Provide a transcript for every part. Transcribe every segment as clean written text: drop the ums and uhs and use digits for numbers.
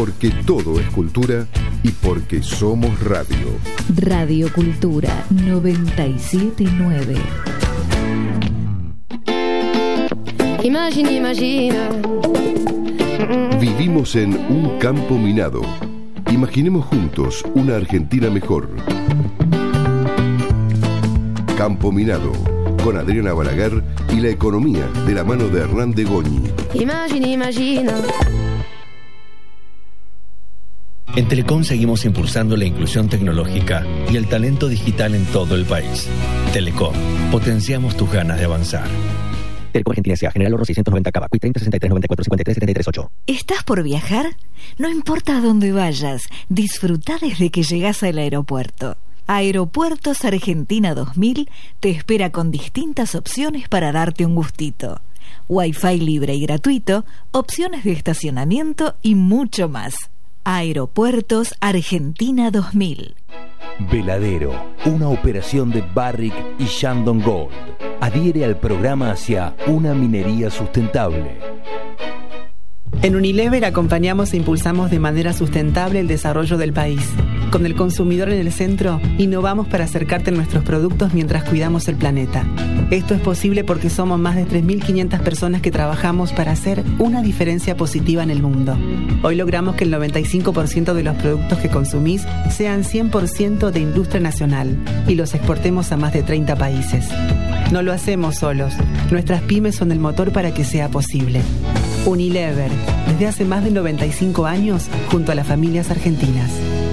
porque todo es cultura y porque somos radio. Radio Cultura 97.9. Imagina. Vivimos en un campo minado. Imaginemos juntos una Argentina mejor. Campo Minado, con Adriana Balaguer y la economía de la mano de Hernán de Goñi. Imagina. En Telecom seguimos impulsando la inclusión tecnológica y el talento digital en todo el país. Telecom, potenciamos tus ganas de avanzar. Telecom Argentina S.A. General Oro 690 Cava, Cuy 30 63 94 53 73 8. ¿Estás por viajar? No importa a dónde vayas, disfruta desde que llegas al aeropuerto. Aeropuertos Argentina 2000 te espera con distintas opciones para darte un gustito. Wi-Fi libre y gratuito, opciones de estacionamiento y mucho más. Aeropuertos Argentina 2000. Veladero, una operación de Barrick y Shandong Gold. Adhiere al programa hacia una minería sustentable. En Unilever acompañamos e impulsamos de manera sustentable el desarrollo del país. Con el consumidor en el centro, innovamos para acercarte a nuestros productos mientras cuidamos el planeta. Esto es posible porque somos más de 3.500 personas que trabajamos para hacer una diferencia positiva en el mundo. Hoy logramos que el 95% de los productos que consumís sean 100% de industria nacional y los exportemos a más de 30 países. No lo hacemos solos. Nuestras pymes son el motor para que sea posible. Unilever, desde hace más de 95 años, junto a las familias argentinas.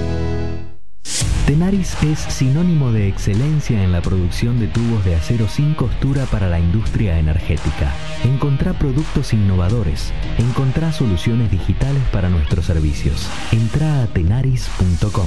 Tenaris es sinónimo de excelencia en la producción de tubos de acero sin costura para la industria energética. Encontrá productos innovadores. Encontrá soluciones digitales para nuestros servicios. Entrá a tenaris.com.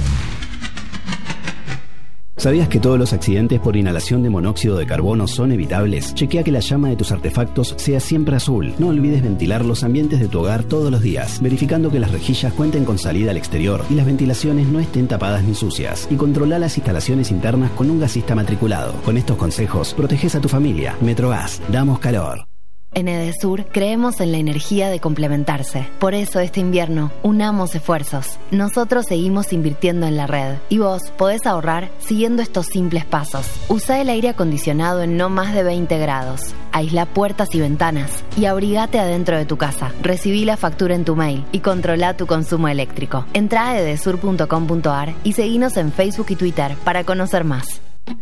¿Sabías que todos los accidentes por inhalación de monóxido de carbono son evitables? Chequea que la llama de tus artefactos sea siempre azul. No olvides ventilar los ambientes de tu hogar todos los días, verificando que las rejillas cuenten con salida al exterior y las ventilaciones no estén tapadas ni sucias. Y controla las instalaciones internas con un gasista matriculado. Con estos consejos, proteges a tu familia. Metrogas, damos calor. En Edesur creemos en la energía de complementarse. Por eso este invierno unamos esfuerzos. Nosotros seguimos invirtiendo en la red y vos podés ahorrar siguiendo estos simples pasos. Usa el aire acondicionado en no más de 20 grados. Aísla puertas y ventanas y abrigate adentro de tu casa. Recibí la factura en tu mail y controla tu consumo eléctrico. Entrá a edesur.com.ar y seguinos en Facebook y Twitter para conocer más.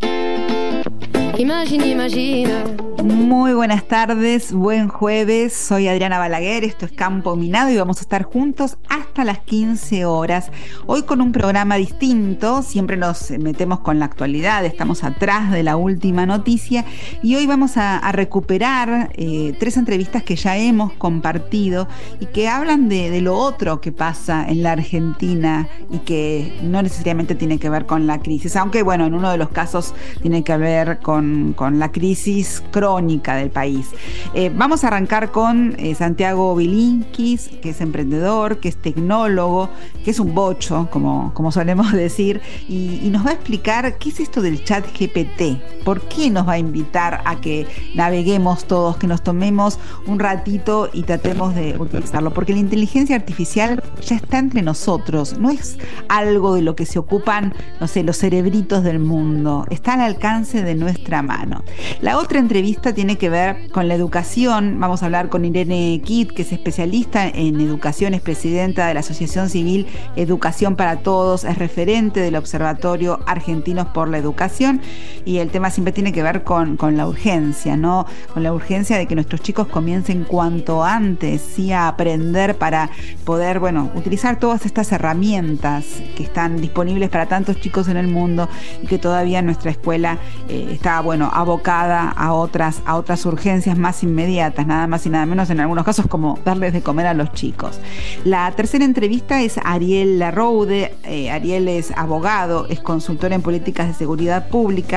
Imagina. Muy buenas tardes, buen jueves, soy Adriana Balaguer, esto es Campo Minado y vamos a estar juntos hasta las 15 horas. Hoy con un programa distinto, siempre nos metemos con la actualidad, estamos atrás de la última noticia y hoy vamos a recuperar 3 entrevistas que ya hemos compartido y que hablan de lo otro que pasa en la Argentina y que no necesariamente tiene que ver con la crisis, aunque bueno, en uno de los casos tiene que ver con la crisis crónica del país. Vamos a arrancar con Santiago Bilinkis, que es emprendedor, que es tecnólogo, que es un bocho, como solemos decir, y nos va a explicar qué es esto del chat GPT, por qué nos va a invitar a que naveguemos todos, que nos tomemos un ratito y tratemos de utilizarlo, porque la inteligencia artificial ya está entre nosotros, no es algo de lo que se ocupan, no sé, los cerebritos del mundo, está al alcance de nuestra mano. La otra entrevista tiene que ver con la educación. Vamos a hablar con Irene Kitt, que es especialista en educación, es presidenta de la Asociación Civil Educación para Todos, es referente del Observatorio Argentinos por la Educación y el tema siempre tiene que ver con la urgencia, ¿no? Con la urgencia de que nuestros chicos comiencen cuanto antes, ¿sí? A aprender para poder, bueno, utilizar todas estas herramientas que están disponibles para tantos chicos en el mundo y que todavía nuestra escuela está, bueno, abocada a otras urgencias más inmediatas, nada más y nada menos en algunos casos como darles de comer a los chicos. La tercera entrevista es Ariel Larroude. Ariel es abogado, es consultor en políticas de seguridad pública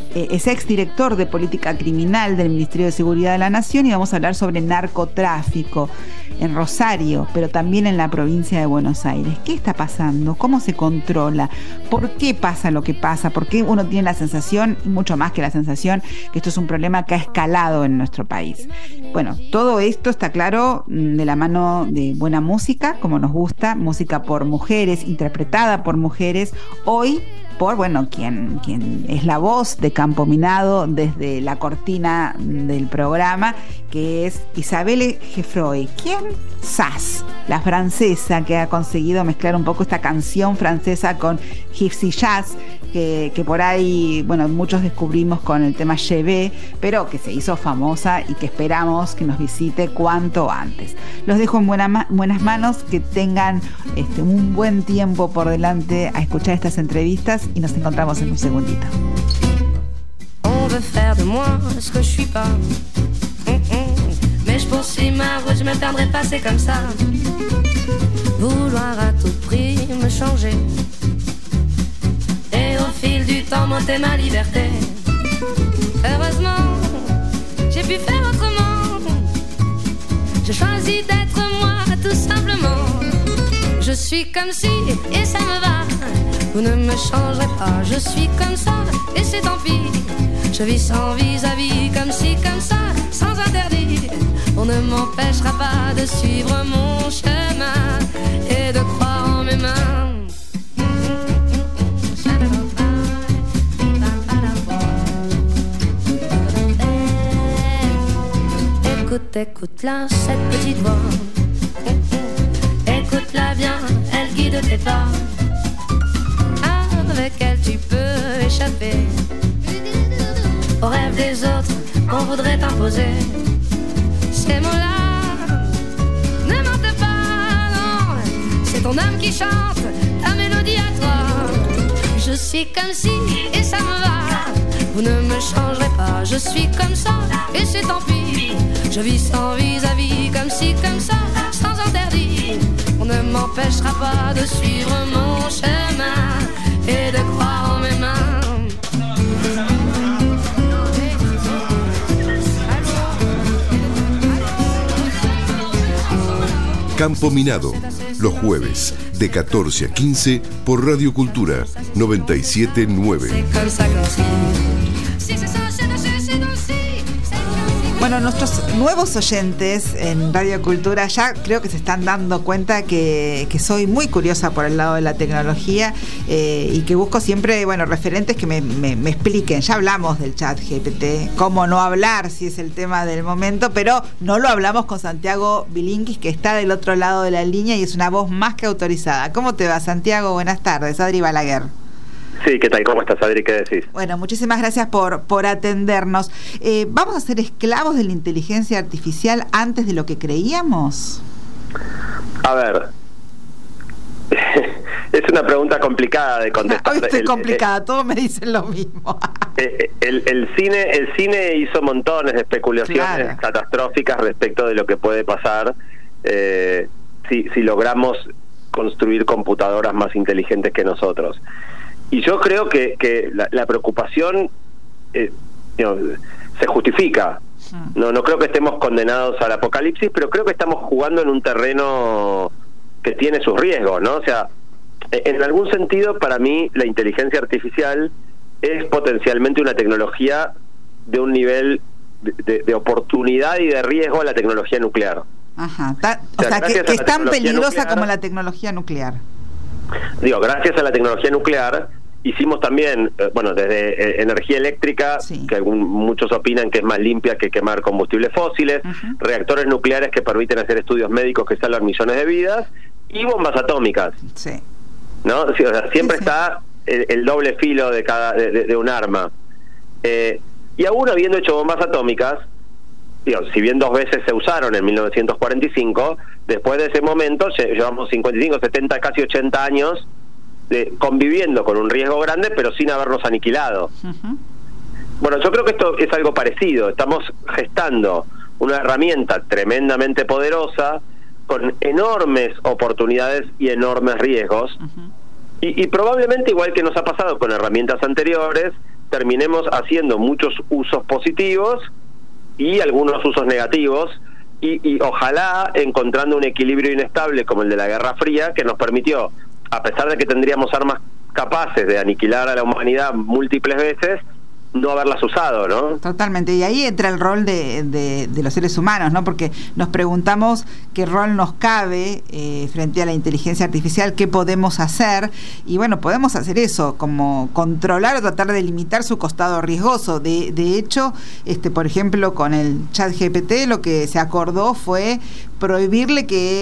es exdirector de Política Criminal del Ministerio de Seguridad de la Nación, y vamos a hablar sobre narcotráfico en Rosario, pero también en la provincia de Buenos Aires. ¿Qué está pasando? ¿Cómo se controla? ¿Por qué pasa lo que pasa? ¿Por qué uno tiene la sensación, y mucho más que la sensación, que esto es un problema que ha escalado en nuestro país? Bueno, todo esto está claro de la mano de buena música, como nos gusta, música por mujeres, interpretada por mujeres, hoy por, bueno, quien es la voz de Campo Minado desde la cortina del programa, que es Isabelle Geffroy. ¿Quién? Sass, la francesa que ha conseguido mezclar un poco esta canción francesa con gypsy jazz, que por ahí, bueno, muchos descubrimos con el tema Je vais, pero que se hizo famosa y que esperamos que nos visite cuanto antes. Los dejo en buenas manos, que tengan un buen tiempo por delante a escuchar estas entrevistas, y nos encontramos en un segundito. On veut faire de moi ce que je suis pas. Mais je poursuis ma route, je me perdrai pas, c'est comme ça. Vouloir à tout prix me changer. Et au fil du temps monter ma liberté. Heureusement, j'ai pu faire autrement. J'ai choisi d'être moi, tout simplement. Je suis comme si, et ça me va. Vous ne me changerez pas, je suis comme ça, et c'est tant pis. Je vis sans vis-à-vis, comme si, comme ça, sans interdit. On ne m'empêchera pas de suivre mon chemin et de croire en mes mains. Écoute, écoute-la, cette petite voix. Écoute-la bien, elle guide tes pas. Avec elle tu peux échapper aux rêves des autres qu'on voudrait t'imposer. Ces mots-là ne mentent pas, non. C'est ton âme qui chante ta mélodie à toi. Je suis comme si, et ça me va. Vous ne me changerez pas, je suis comme ça, et c'est tant pis. Je vis sans vis-à-vis, comme si, comme ça, sans interdit. On ne m'empêchera pas de suivre mon chemin et de croire en mes mains. Campo Minado, los jueves de 14 a 15 por Radio Cultura 97.9. Bueno, nuestros nuevos oyentes en Radio Cultura ya creo que se están dando cuenta que soy muy curiosa por el lado de la tecnología, y que busco siempre, bueno, referentes que me expliquen. Ya hablamos del chat GPT, cómo no hablar si es el tema del momento, pero no lo hablamos con Santiago Bilinkis, que está del otro lado de la línea y es una voz más que autorizada. ¿Cómo te va, Santiago? Buenas tardes, Adri Balaguer. Sí, ¿qué tal? ¿Cómo estás, Adri? ¿Qué decís? Bueno, muchísimas gracias por atendernos. ¿Vamos a ser esclavos de la inteligencia artificial antes de lo que creíamos? A ver, es una pregunta complicada de contestar. Hoy estoy complicada, todos me dicen lo mismo. El cine hizo montones de especulaciones catastróficas respecto de lo que puede pasar si logramos construir computadoras más inteligentes que nosotros. Y yo creo que la preocupación se justifica. No creo que estemos condenados al apocalipsis, pero creo que estamos jugando en un terreno que tiene sus riesgos, ¿no? O sea, en algún sentido, para mí, la inteligencia artificial es potencialmente una tecnología de un nivel de oportunidad y de riesgo a la tecnología nuclear. Ajá. O sea, que es tan peligrosa como la tecnología nuclear. Digo, gracias a la tecnología nuclear hicimos también, desde energía eléctrica, que muchos opinan que es más limpia que quemar combustibles fósiles, reactores nucleares que permiten hacer estudios médicos que salvan millones de vidas, y bombas atómicas. Sí. ¿No? Sí, o sea, siempre está el doble filo de un arma. Y aún habiendo hecho bombas atómicas, si bien 2 veces se usaron en 1945, después de ese momento llevamos 55, 70, casi 80 años conviviendo con un riesgo grande, pero sin habernos aniquilado. Bueno, yo creo que esto es algo parecido. Estamos gestando una herramienta tremendamente poderosa, con enormes oportunidades y enormes riesgos, y probablemente, igual que nos ha pasado con herramientas anteriores, terminemos haciendo muchos usos positivos y algunos usos negativos, y ojalá encontrando un equilibrio inestable como el de la Guerra Fría, que nos permitió, a pesar de que tendríamos armas capaces de aniquilar a la humanidad múltiples veces, no haberlas usado, ¿no? Totalmente, y ahí entra el rol de los seres humanos, ¿no? Porque nos preguntamos qué rol nos cabe frente a la inteligencia artificial, qué podemos hacer, y bueno, podemos hacer eso, como controlar o tratar de limitar su costado riesgoso. De hecho, por ejemplo, con el ChatGPT lo que se acordó fue prohibirle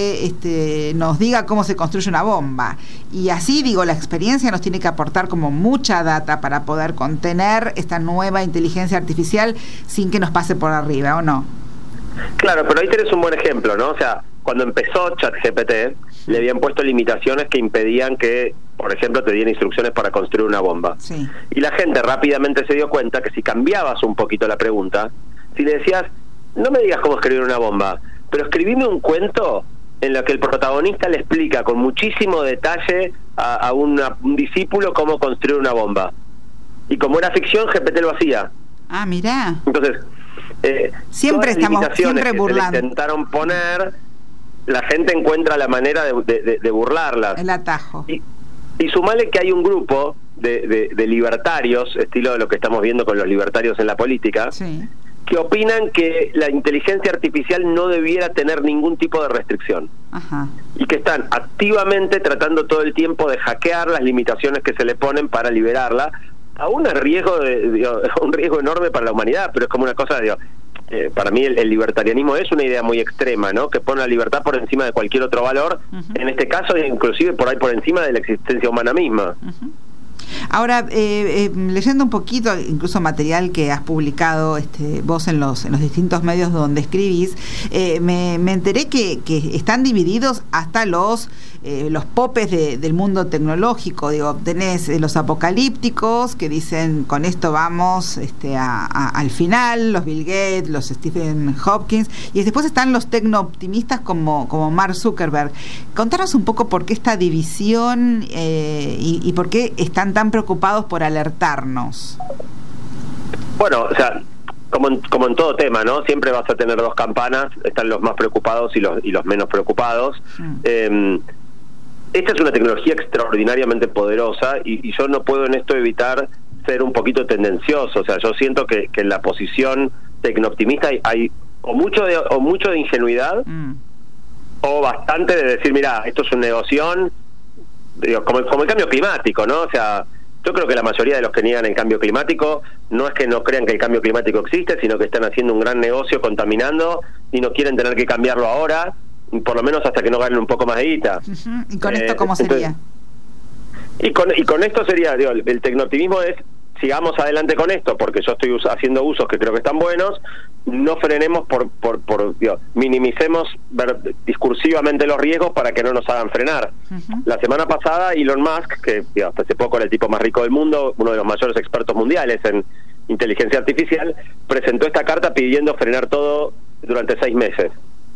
que nos diga cómo se construye una bomba, y así, la experiencia nos tiene que aportar como mucha data para poder contener esta nueva inteligencia artificial sin que nos pase por arriba, ¿o no? Claro, pero ahí tenés un buen ejemplo, ¿no? O sea, cuando empezó ChatGPT le habían puesto limitaciones que impedían que, por ejemplo, te dieran instrucciones para construir una bomba. Sí. Y la gente rápidamente se dio cuenta que si cambiabas un poquito la pregunta, si le decías, no me digas cómo escribir una bomba, pero escribime un cuento en lo que el protagonista le explica con muchísimo detalle a un discípulo cómo construir una bomba. Y como era ficción, GPT lo hacía. Ah, mirá. Entonces, siempre estamos burlando. Que intentaron poner, la gente encuentra la manera de burlarlas. El atajo. Y sumale que hay un grupo de libertarios, estilo de lo que estamos viendo con los libertarios en la política, sí, que opinan que la inteligencia artificial no debiera tener ningún tipo de restricción. Ajá. Y que están activamente tratando todo el tiempo de hackear las limitaciones que se le ponen para liberarla, a un riesgo un riesgo enorme para la humanidad, pero es como una cosa, para mí el libertarianismo es una idea muy extrema, ¿no? Que pone la libertad por encima de cualquier otro valor, en este caso inclusive por encima de la existencia humana misma. Ahora, leyendo un poquito, incluso material que has publicado vos en los distintos medios donde escribís, me enteré que están divididos hasta los popes del mundo tecnológico. Tenés los apocalípticos que dicen con esto vamos al final, los Bill Gates, los Stephen Hopkins, y después están los tecno-optimistas como Mark Zuckerberg. Contanos un poco por qué esta división y por qué están tan preocupados por alertarnos. Bueno, o sea, como en todo tema, ¿no? Siempre vas a tener dos campanas, están los más preocupados y los menos preocupados. Esta es una tecnología extraordinariamente poderosa y yo no puedo en esto evitar ser un poquito tendencioso. O sea, yo siento que en la posición tecnooptimista hay o mucho de ingenuidad o bastante de decir, mira, esto es un negoción, como el cambio climático, ¿no? O sea, yo creo que la mayoría de los que niegan el cambio climático no es que no crean que el cambio climático existe, sino que están haciendo un gran negocio contaminando y no quieren tener que cambiarlo ahora, por lo menos hasta que no ganen un poco más de guita. ¿Y con esto cómo sería? Y con esto sería, el tecnooptimismo es, sigamos adelante con esto, porque yo estoy haciendo usos que creo que están buenos, no frenemos minimicemos discursivamente los riesgos para que no nos hagan frenar. La semana pasada Elon Musk, que hasta hace poco era el tipo más rico del mundo, uno de los mayores expertos mundiales en inteligencia artificial, presentó esta carta pidiendo frenar todo durante 6 meses.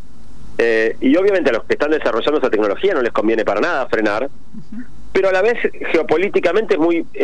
Y obviamente a los que están desarrollando esa tecnología no les conviene para nada frenar, pero a la vez geopolíticamente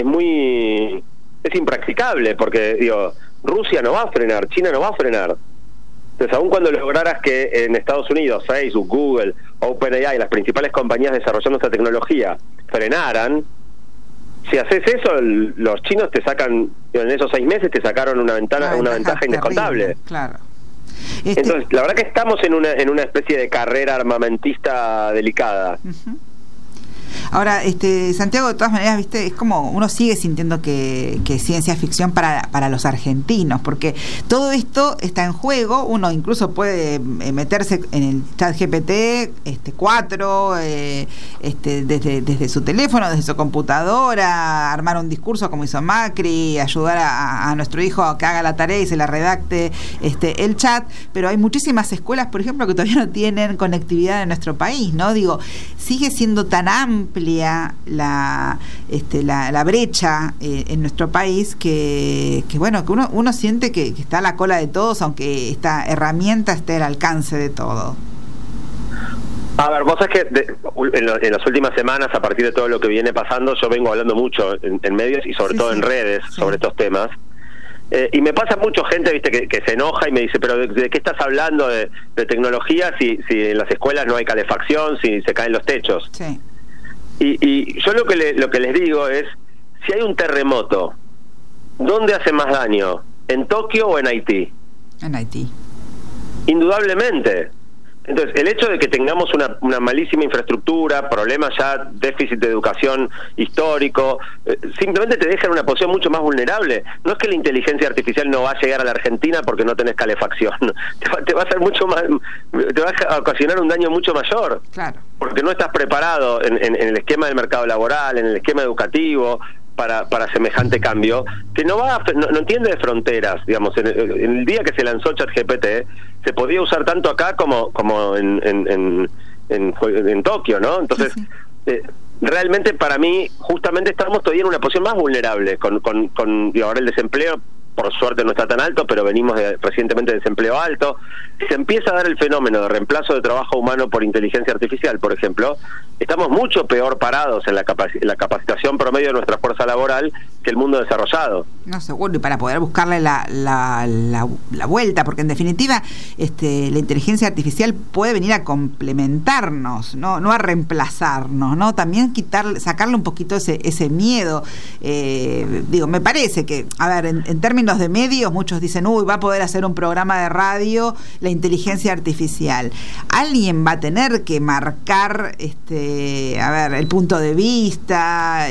es impracticable, porque Rusia no va a frenar, China no va a frenar. Entonces, aun cuando lograras que en Estados Unidos Facebook, Google, OpenAI, las principales compañías desarrollando esta tecnología frenaran, si haces eso, los chinos te sacan, en esos 6 meses te sacaron una ventaja indescontable. Claro. Entonces, la verdad que estamos en una especie de carrera armamentista delicada. Ahora, Santiago, de todas maneras, viste, es como uno sigue sintiendo que es ciencia ficción para los argentinos, porque todo esto está en juego. Uno incluso puede meterse en el ChatGPT 4 desde su teléfono, desde su computadora, armar un discurso como hizo Macri, ayudar a nuestro hijo a que haga la tarea y se la redacte el chat, pero hay muchísimas escuelas, por ejemplo, que todavía no tienen conectividad en nuestro país, ¿no? Sigue siendo tan amplia la brecha en nuestro país que uno siente que está a la cola de todos, aunque esta herramienta esté al alcance de todo. A ver, vos sabés que en las últimas semanas, a partir de todo lo que viene pasando, yo vengo hablando mucho en medios y sobre todo en redes sobre estos temas. Y me pasa mucho gente, viste, que se enoja y me dice, pero ¿de qué estás hablando de tecnología si en las escuelas no hay calefacción, si se caen los techos? Sí. Y yo lo que les digo es, si hay un terremoto, ¿dónde hace más daño? ¿En Tokio o en Haití? En Haití. Indudablemente. Entonces, el hecho de que tengamos una malísima infraestructura, problemas ya, déficit de educación histórico, simplemente te deja en una posición mucho más vulnerable. No es que la inteligencia artificial no va a llegar a la Argentina porque no tenés calefacción. Te va a hacer mucho más, te va a ocasionar un daño mucho mayor. Claro. Porque no estás preparado en el esquema del mercado laboral, en el esquema educativo, para semejante cambio, que no entiende de fronteras. Digamos, en el día que se lanzó ChatGPT, se podía usar tanto acá como en Tokio, ¿no? Entonces, realmente para mí, justamente estamos todavía en una posición más vulnerable, con ahora el desempleo, por suerte no está tan alto, pero venimos recientemente de desempleo alto. Si se empieza a dar el fenómeno de reemplazo de trabajo humano por inteligencia artificial, por ejemplo, estamos mucho peor parados en la capacitación promedio de nuestra fuerza laboral que el mundo desarrollado. No, seguro, y para poder buscarle la vuelta, porque en definitiva la inteligencia artificial puede venir a complementarnos, no a reemplazarnos, ¿no? También sacarle un poquito ese miedo. Me parece que, a ver, en términos de medios, muchos dicen, va a poder hacer un programa de radio la inteligencia artificial. Alguien va a tener que marcar el punto de vista,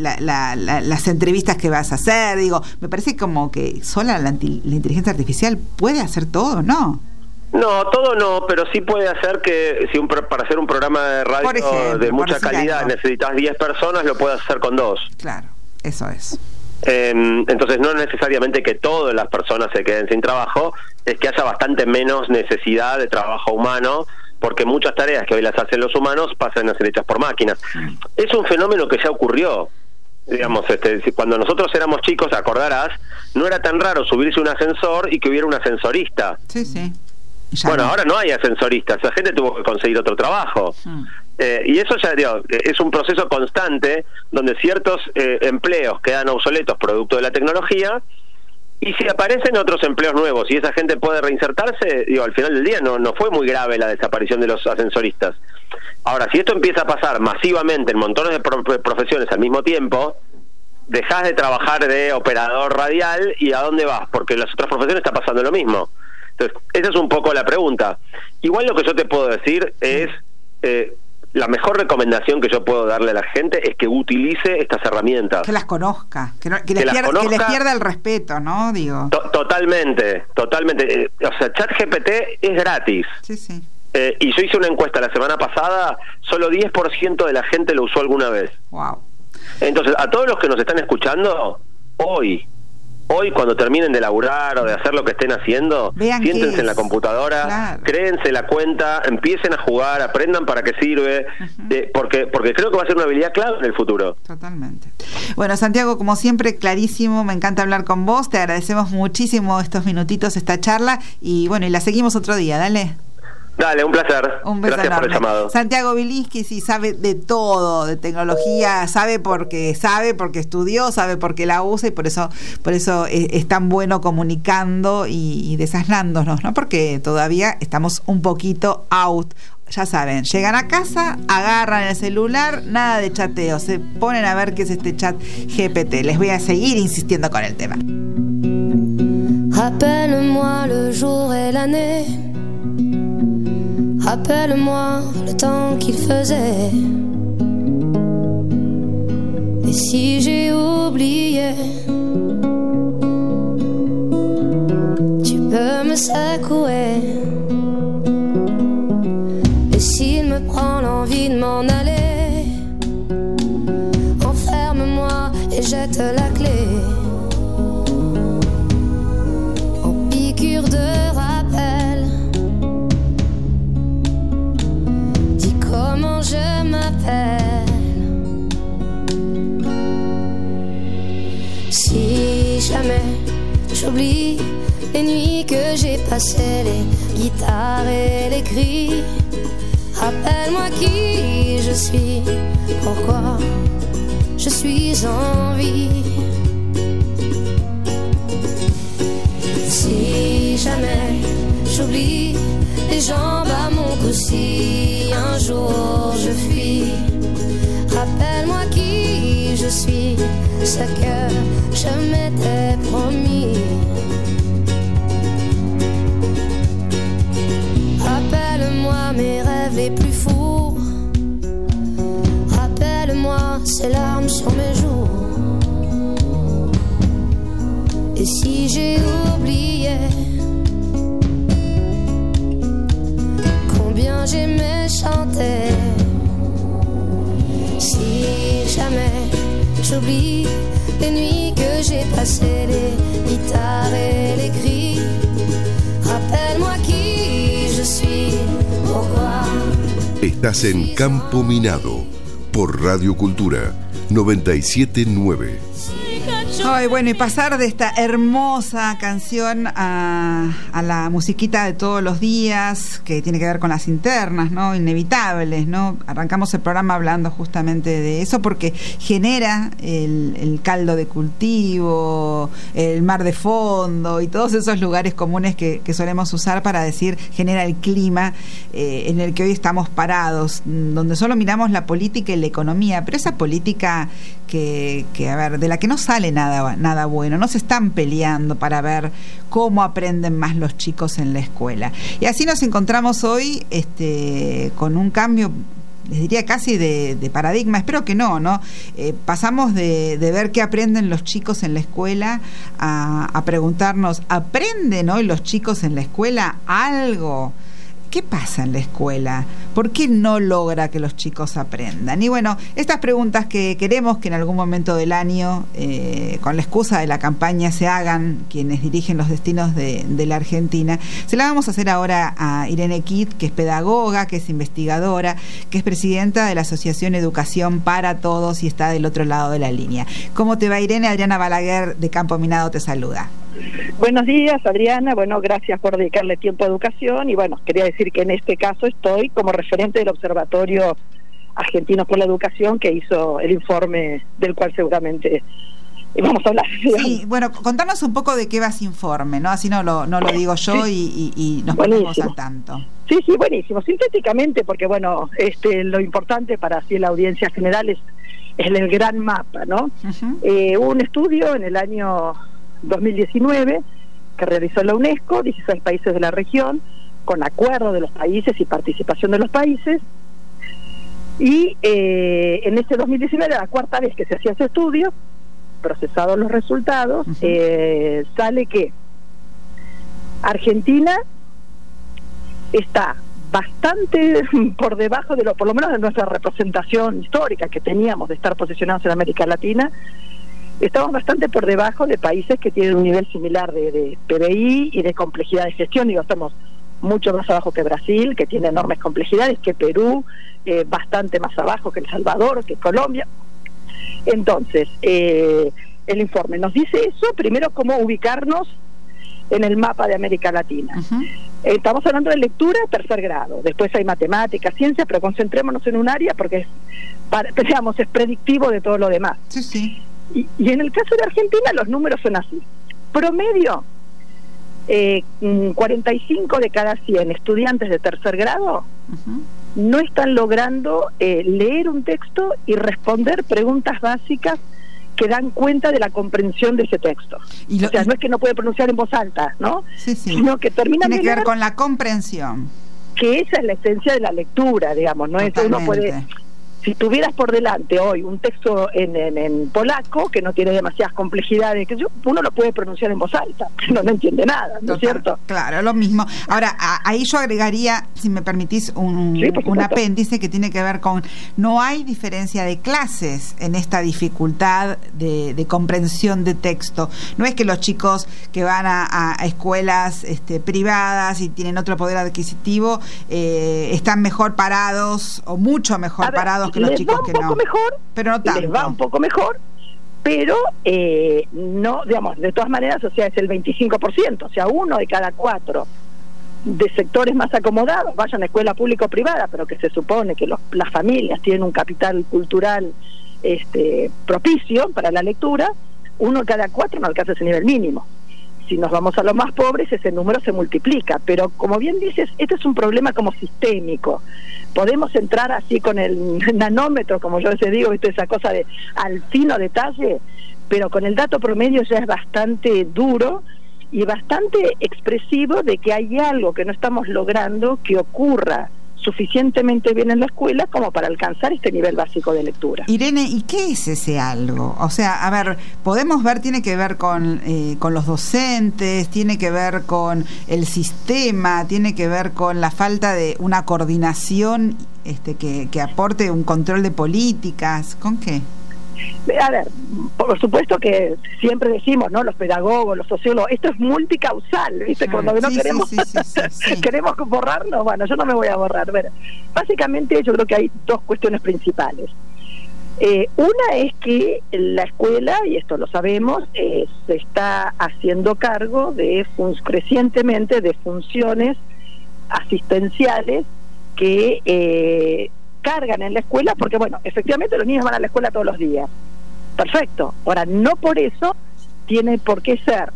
las entrevistas que vas a hacer. Me parece como que sola la inteligencia artificial puede hacer todo, ¿no? No, todo no, pero sí puede hacer que para hacer un programa de radio, por ejemplo, de mucha calidad necesitas 10 personas, lo puedes hacer con 2. Claro, eso es. Entonces no es necesariamente que todas las personas se queden sin trabajo, es que haya bastante menos necesidad de trabajo humano, porque muchas tareas que hoy las hacen los humanos pasan a ser hechas por máquinas. Es un fenómeno que ya ocurrió. Digamos, cuando nosotros éramos chicos, acordarás, no era tan raro subirse a un ascensor y que hubiera un ascensorista. Sí. Bueno, ahora no hay ascensoristas, la gente tuvo que conseguir otro trabajo. Y eso ya es un proceso constante donde ciertos empleos quedan obsoletos producto de la tecnología, y si aparecen otros empleos nuevos y esa gente puede reinsertarse, al final del día no fue muy grave la desaparición de los ascensoristas. Ahora, si esto empieza a pasar masivamente en montones de profesiones al mismo tiempo, dejás de trabajar de operador radial, ¿y a dónde vas? Porque en las otras profesiones está pasando lo mismo. Entonces, esa es un poco la pregunta. Igual lo que yo te puedo decir es, la mejor recomendación que yo puedo darle a la gente es que utilice estas herramientas. Que las conozca, que les pierda el respeto, ¿no? Totalmente. ChatGPT es gratis. Sí. Y yo hice una encuesta la semana pasada, solo 10% de la gente lo usó alguna vez. Wow. Entonces, a todos los que nos están escuchando, hoy cuando terminen de laburar o de hacer lo que estén haciendo, siéntense en la computadora, créense la cuenta, empiecen a jugar, aprendan para qué sirve, porque creo que va a ser una habilidad clave en el futuro. Totalmente. Bueno, Santiago, como siempre, clarísimo, me encanta hablar con vos, te agradecemos muchísimo estos minutitos, esta charla, y la seguimos otro día, dale. Dale, un placer. Un beso Gracias enorme. Por el llamado. Santiago Bilinsky sí sabe de todo, de tecnología, sabe porque estudió, sabe porque la usa, y por eso es tan bueno comunicando y desasnándonos, ¿no? Porque todavía estamos un poquito out. Ya saben, llegan a casa, agarran el celular, nada de chateo, se ponen a ver qué es este chat GPT. Les voy a seguir insistiendo con el tema. Rappelle-moi le jour et l'année. Rappelle-moi le temps qu'il faisait. Et si j'ai oublié, tu peux me secouer. Et s'il me prend l'envie de m'en aller, enferme-moi et jette la clé. En piqûre de rappel, dis comment je m'appelle. Si jamais j'oublie les nuits que j'ai passées, les guitares et les cris, rappelle-moi Rappelle-moi qui je suis, pourquoi je suis en vie. Si jamais j'oublie les jambes à mon cou, si un jour je fuis, rappelle-moi qui je suis, ce que je m'étais promis. Rappelle-moi mes rêves les plus fous, rappelle-moi ces larmes sur mes joues. Et si j'ai oublié combien j'aimais chanter, si jamais j'oublie les nuits que j'ai passées, les guitares et les cris, rappelle-moi qui je suis, pourquoi. Estás en Campo Minado por Radio Cultura 97.9. Ay, bueno, y pasar de esta hermosa canción a la musiquita de todos los días, que tiene que ver con las internas, ¿no? Inevitables, ¿no? Arrancamos el programa hablando justamente de eso, porque genera el caldo de cultivo, el mar de fondo y todos esos lugares comunes que solemos usar para decir, genera el clima en el que hoy estamos parados, donde solo miramos la política y la economía, pero esa política que a ver, de la que no sale nada bueno, no se están peleando para ver cómo aprenden más los chicos en la escuela. Y así nos encontramos hoy con un cambio, les diría casi de paradigma, espero que no, pasamos de ver qué aprenden los chicos en la escuela a preguntarnos, ¿aprenden hoy los chicos en la escuela algo? ¿Qué pasa en la escuela? ¿Por qué no logra que los chicos aprendan? Y bueno, estas preguntas que queremos que en algún momento del año, con la excusa de la campaña, se hagan quienes dirigen los destinos de la Argentina, se la vamos a hacer ahora a Irene Kitt, que es pedagoga, que es investigadora, que es presidenta de la Asociación Educación para Todos y está del otro lado de la línea. ¿Cómo te va, Irene? Adriana Balaguer de Campo Minado te saluda. Buenos días, Adriana. Bueno, gracias por dedicarle tiempo a educación. Y bueno, quería decir que en este caso estoy como referente del Observatorio Argentino por la Educación, que hizo el informe del cual seguramente vamos a hablar. Sí, bueno, contanos un poco de qué va ese informe, ¿no? Así no lo digo yo, sí. y nos ponemos al tanto. Sí, buenísimo. Sintéticamente, porque bueno, lo importante para así la audiencia general es el gran mapa, ¿no? Uh-huh. Hubo un estudio en el año 2019 que realizó la UNESCO, 16 países de la región, con acuerdo de los países y participación de los países, y en este 2019 era la cuarta vez que se hacía ese estudio, procesados los resultados, uh-huh. Sale que Argentina está bastante por debajo de por lo menos de nuestra representación histórica que teníamos de estar posicionados en América Latina. Estamos bastante por debajo de países que tienen un nivel similar de PBI y de complejidad de gestión. Digo, estamos mucho más abajo que Brasil, que tiene enormes complejidades, que Perú, bastante más abajo que El Salvador, que Colombia. Entonces, el informe nos dice eso, primero cómo ubicarnos en el mapa de América Latina. Uh-huh. Estamos hablando de lectura tercer grado, después hay matemáticas, ciencias, pero concentrémonos en un área porque es predictivo de todo lo demás. Sí, sí. Y en el caso de Argentina los números son así. Promedio, 45 de cada 100 estudiantes de tercer grado uh-huh. no están logrando leer un texto y responder preguntas básicas que dan cuenta de la comprensión de ese texto. O sea, no es que no puede pronunciar en voz alta, ¿no? Sí. Sino que termina tiene que ver con la comprensión. Que esa es la esencia de la lectura, digamos, ¿no? Eso uno puede... Si tuvieras por delante hoy un texto en polaco, que no tiene demasiadas complejidades, uno lo puede pronunciar en voz alta, pero no entiende nada, ¿no es cierto? Claro, lo mismo. Ahora, ahí yo agregaría, si me permitís, un apéndice que tiene que ver con, no hay diferencia de clases en esta dificultad de comprensión de texto. No es que los chicos que van a escuelas privadas y tienen otro poder adquisitivo están mejor parados o mucho mejor parados que los chicos que no. Mejor, pero no tanto. Les va un poco mejor, pero no, digamos, de todas maneras, o sea, es el 25%, o sea, 1 de cada 4 de sectores más acomodados vayan a escuela pública o privada, pero que se supone que las familias tienen un capital cultural propicio para la lectura, 1 de cada 4 no alcanza ese nivel mínimo. Si nos vamos a los más pobres, ese número se multiplica, pero como bien dices, este es un problema como sistémico. Podemos entrar así con el nanómetro, como yo a veces digo, ¿viste? Esa cosa de al fino detalle, pero con el dato promedio ya es bastante duro y bastante expresivo de que hay algo que no estamos logrando que ocurra suficientemente bien en la escuela como para alcanzar este nivel básico de lectura. Irene, ¿y qué es ese algo? O sea, a ver, podemos ver, tiene que ver con los docentes, tiene que ver con el sistema, tiene que ver con la falta de una coordinación que aporte un control de políticas, ¿con qué? A ver, por supuesto que siempre decimos, ¿no? Los pedagogos, los sociólogos, esto es multicausal, ¿viste? Cuando no queremos queremos borrarnos, bueno, yo no me voy a borrar. Bueno, básicamente yo creo que hay 2 cuestiones principales. Una es que la escuela, y esto lo sabemos, se está haciendo cargo crecientemente de funciones asistenciales que cargan en la escuela, porque bueno, efectivamente los niños van a la escuela todos los días. Perfecto. Ahora, no por eso tiene por qué ser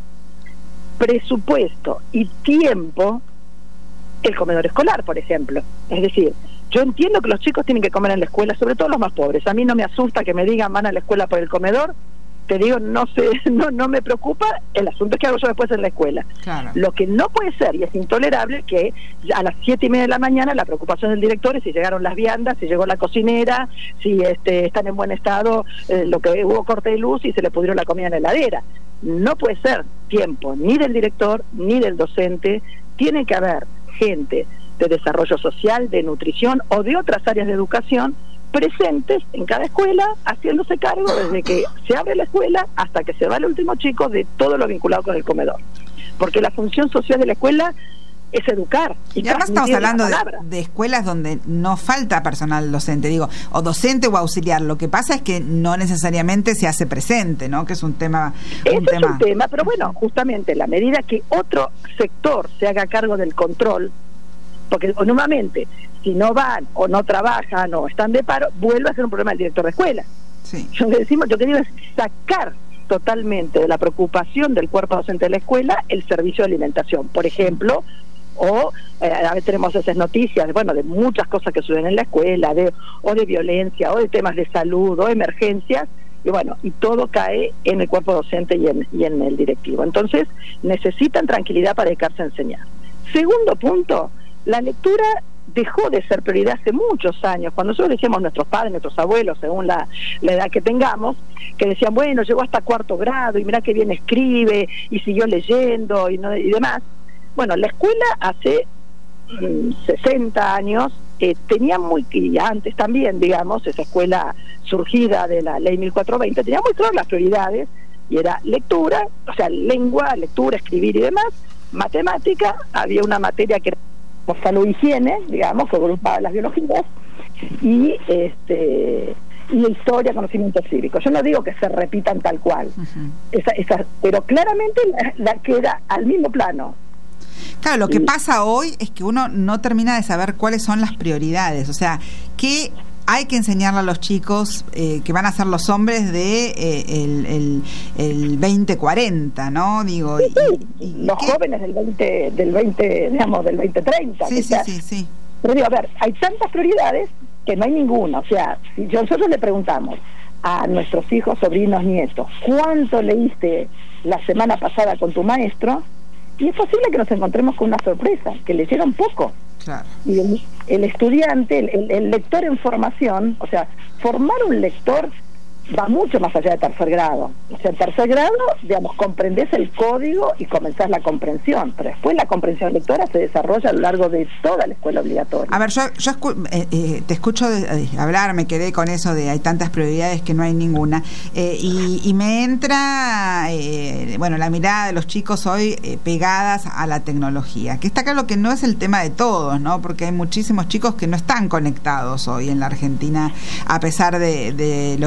presupuesto y tiempo el comedor escolar, por ejemplo. Es decir, yo entiendo que los chicos tienen que comer en la escuela, sobre todo los más pobres. A mí no me asusta que me digan van a la escuela por el comedor. Te digo, no me preocupa, el asunto es que hago yo después en la escuela. Claro. Lo que no puede ser, y es intolerable, que a las 7:30 de la mañana la preocupación del director es si llegaron las viandas, si llegó la cocinera, si están en buen estado, lo que hubo corte de luz y se le pudieron la comida en la heladera. No puede ser tiempo ni del director ni del docente. Tiene que haber gente de desarrollo social, de nutrición o de otras áreas de educación presentes en cada escuela, haciéndose cargo desde que se abre la escuela hasta que se va el último chico de todo lo vinculado con el comedor, porque la función social de la escuela es educar. Y además estamos hablando de escuelas donde no falta personal docente, digo, o docente o auxiliar. Lo que pasa es que no necesariamente se hace presente, ¿no? Que es un tema. Es un tema, pero bueno, justamente la medida que otro sector se haga cargo del control, porque nuevamente si no van o no trabajan o están de paro, vuelve a ser un problema del director de escuela. Sí. Yo quería sacar totalmente de la preocupación del cuerpo docente de la escuela el servicio de alimentación, por ejemplo, o a veces tenemos esas noticias de muchas cosas que suceden en la escuela, o de violencia, o de temas de salud, o emergencias, y todo cae en el cuerpo docente y en el directivo. Entonces necesitan tranquilidad para dedicarse a enseñar. Segundo punto, la lectura dejó de ser prioridad hace muchos años. Cuando nosotros decíamos nuestros padres, nuestros abuelos, según la edad que tengamos, que decían, bueno, llegó hasta 4º grado y mirá que bien escribe y siguió leyendo y demás. Bueno, la escuela hace 60 años tenía y antes también, digamos, esa escuela surgida de la ley 1420, tenía muy claras las prioridades, y era lectura, o sea, lengua, lectura, escribir y demás, matemática, había una materia que era salud y higiene, digamos, que agrupaba las biologías, y historia, conocimiento cívico. Yo no digo que se repitan tal cual, pero claramente la queda al mismo plano. Claro, lo que pasa hoy es que uno no termina de saber cuáles son las prioridades, o sea, qué hay que enseñarle a los chicos que van a ser los hombres de el 2040, ¿no? Digo, los jóvenes del 20, digamos, del 2030. Sí. Pero digo, a ver, hay tantas prioridades que no hay ninguna. O sea, si nosotros le preguntamos a nuestros hijos, sobrinos, nietos, ¿cuánto leíste la semana pasada con tu maestro? Y es posible que nos encontremos con una sorpresa, que leyeron poco. Claro. Y el estudiante, el lector en formación, o sea, formar un lector va mucho más allá de 3er grado. O sea, en 3er grado, digamos, comprendés el código y comenzás la comprensión, pero después la comprensión lectora se desarrolla a lo largo de toda la escuela obligatoria. A ver, yo te escucho hablar, me quedé con eso de hay tantas prioridades que no hay ninguna, y me entra, la mirada de los chicos hoy pegadas a la tecnología, que está claro que no es el tema de todos, ¿no? Porque hay muchísimos chicos que no están conectados hoy en la Argentina, a pesar de lo que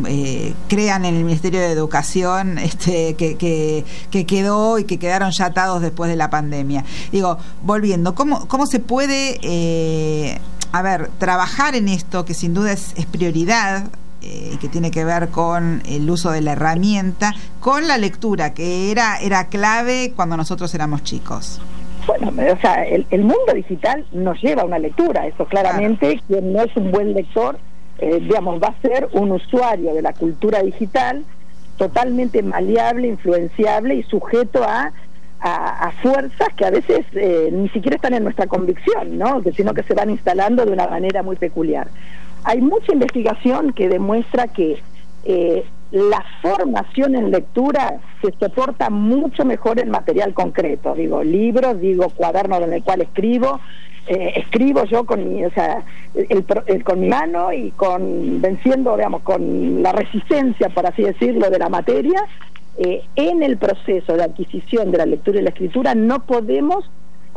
crean en el Ministerio de Educación que quedó y que quedaron ya atados después de la pandemia. Digo, volviendo, ¿cómo se puede trabajar en esto que sin duda es prioridad y que tiene que ver con el uso de la herramienta, con la lectura, que era clave cuando nosotros éramos chicos? Bueno, o sea, el mundo digital nos lleva a una lectura, eso claramente. Claro. Quien no es un buen lector, va a ser un usuario de la cultura digital totalmente maleable, influenciable y sujeto a fuerzas que a veces ni siquiera están en nuestra convicción, ¿no? Sino que se van instalando de una manera muy peculiar. Hay mucha investigación que demuestra que la formación en lectura se soporta mucho mejor en material concreto, digo libros, digo cuadernos en el cual escribo yo con mi, con mi mano y venciendo, con la resistencia, por así decirlo, de la materia. En el proceso de adquisición de la lectura y la escritura no podemos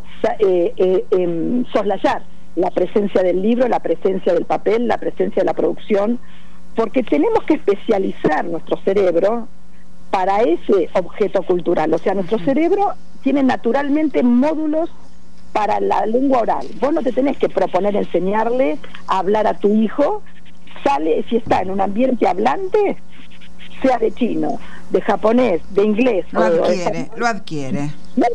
soslayar la presencia del libro, la presencia del papel, la presencia de la producción, porque tenemos que especializar nuestro cerebro para ese objeto cultural. O sea, nuestro cerebro tiene naturalmente módulos para la lengua oral. Vos no te tenés que proponer enseñarle a hablar a tu hijo, si está en un ambiente hablante, sea de chino, de japonés, de inglés. Lo adquiere.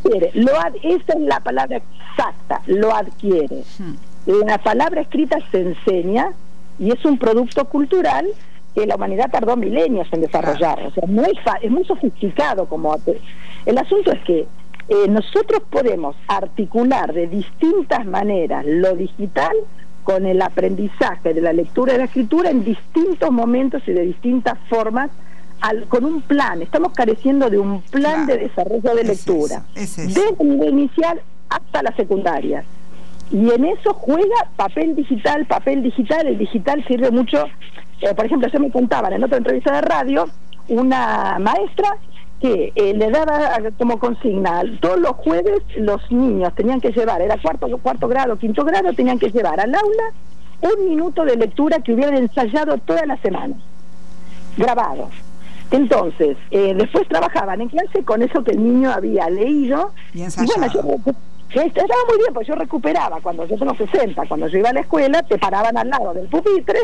Esa es la palabra exacta, lo adquiere. La palabra escrita se enseña y es un producto cultural que la humanidad tardó milenios en desarrollar. O sea, es muy sofisticado. El asunto es que nosotros podemos articular de distintas maneras lo digital con el aprendizaje de la lectura y la escritura en distintos momentos y de distintas formas, con un plan. Estamos careciendo de un plan de desarrollo de lectura, desde el nivel inicial hasta la secundaria. Y en eso juega papel digital. El digital sirve mucho. Por ejemplo, yo me contaban en otra entrevista de radio una maestra que le daba como consigna todos los jueves los niños tenían que llevar, era cuarto grado, quinto grado, tenían que llevar al aula 1 minuto de lectura que hubieran ensayado toda la semana, grabados. Entonces, después trabajaban en clase con eso que el niño había leído. Y ensayado. Estaba muy bien, pues yo recuperaba. Cuando yo tengo 60, cuando yo iba a la escuela, te paraban al lado del pupitre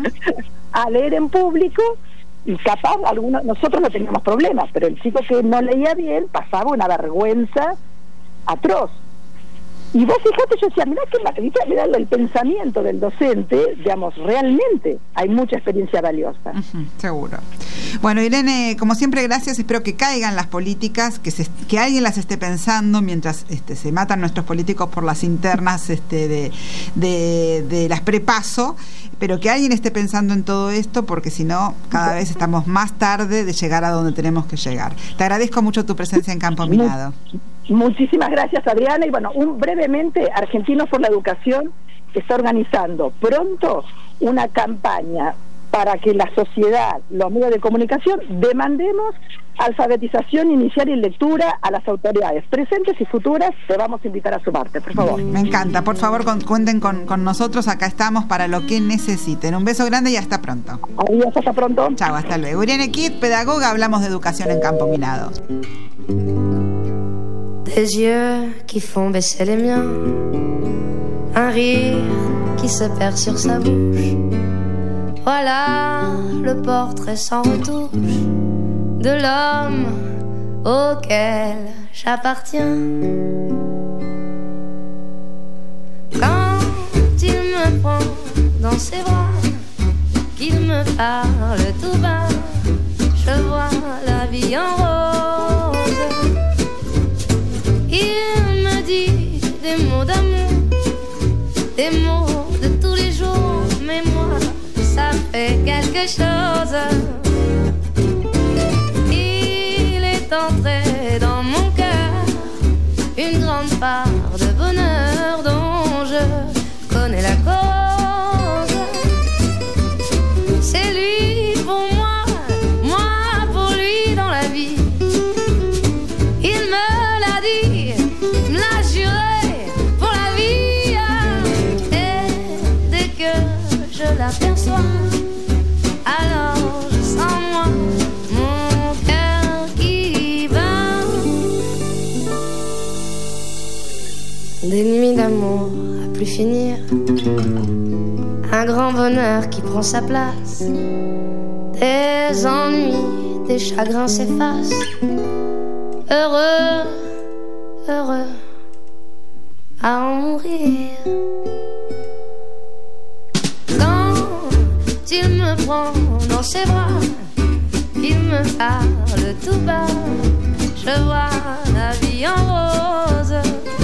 a leer en público, y capaz nosotros no teníamos problemas, pero el chico que no leía bien pasaba una vergüenza atroz. Y vos fijate, yo decía, mirá el pensamiento del docente, realmente hay mucha experiencia valiosa. Seguro. Bueno, Irene, como siempre, gracias. Espero que caigan las políticas, que alguien las esté pensando mientras se matan nuestros políticos por las internas de las prepaso, pero que alguien esté pensando en todo esto, porque si no, cada vez estamos más tarde de llegar a donde tenemos que llegar. Te agradezco mucho tu presencia en Campo Minado. Muchísimas gracias, Adriana. Y bueno, brevemente, Argentinos por la Educación está organizando pronto una campaña para que la sociedad, los medios de comunicación, demandemos alfabetización inicial y lectura a las autoridades presentes y futuras. Te vamos a invitar a sumarte, por favor. Me encanta, por favor cuenten con nosotros, acá estamos para lo que necesiten. Un beso grande y hasta pronto. Adiós, hasta pronto. Chao, hasta luego. Irene Kitt, pedagoga, hablamos de educación en Campo Minado. Des yeux qui font baisser les miens, un rire qui se perd sur sa bouche. Voilà le portrait sans retouche de l'homme auquel j'appartiens. Quand il me prend dans ses bras, qu'il me parle tout bas, je vois la vie en rose. Il me dit des mots d'amour, des mots de tous les jours, mais moi, ça fait quelque chose. Il est entré dans mon cœur une grande part de bonheur dont je connais la cause. C'est lui pour moi, moi pour lui dans la vie. Il me l'a dit, me l'a juré pour la vie. Et dès que je l'aperçois, alors je Des nuits d'amour à plus finir, un grand bonheur qui prend sa place, des ennuis, des chagrins s'effacent. Heureux, heureux à en mourir. Quand il me prend dans ses bras, il me parle tout bas, je vois la vie en rose.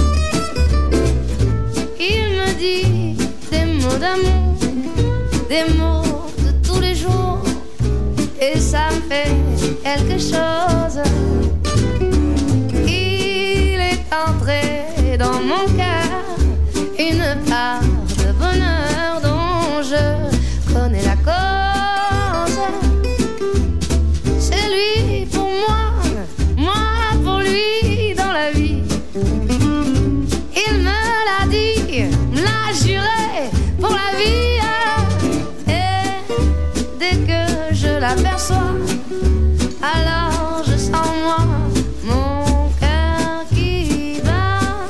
Il me dit des mots d'amour, des mots de tous les jours, et ça me fait quelque chose. Il est entré dans mon cœur une part de bonheur dont je connais la cause. C'est lui pour moi, moi pour lui dans la vie. Il me l'a dit, me l'a juré pour la vie. Et dès que je l'aperçois, alors je sens moi mon cœur qui bat.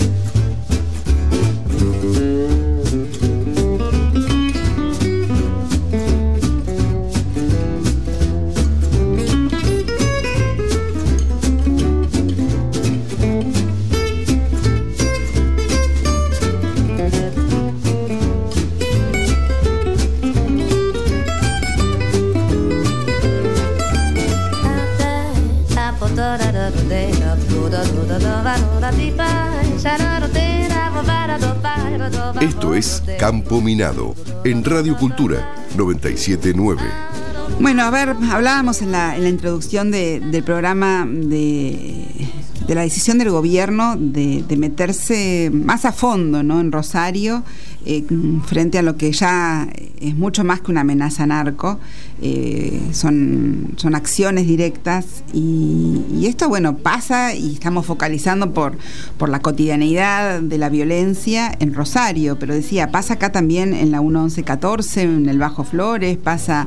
Esto es Campo Minado, en Radio Cultura 97.9. Bueno, a ver, hablábamos en la introducción del programa de la decisión del gobierno de meterse más a fondo, ¿no?, en Rosario, frente a lo que ya es mucho más que una amenaza narco. Son acciones directas y esto, bueno, pasa y estamos focalizando por la cotidianeidad de la violencia en Rosario, pero decía, pasa acá también en la 1114, en el Bajo Flores, pasa